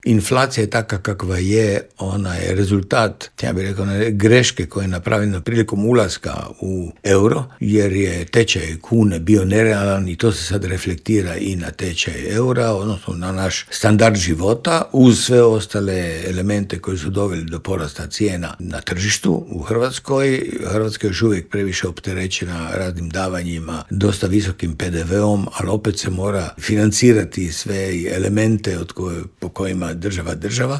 Inflacija je takva kakva je, ona je rezultat, ja bih rekao, greške koje je napravljena prilikom ulaska u euro, jer je tečaj kune bio nerealan i to se sad reflektira i na tečaj eura, odnosno na naš standard života, uz sve ostale elemente koji su doveli do porasta cijena na tržištu u Hrvatskoj. Hrvatska je još uvijek previše opterećena raznim davanjima, dosta visokim PDV-om, ali opet se mora financirati sve elemente po kojima država,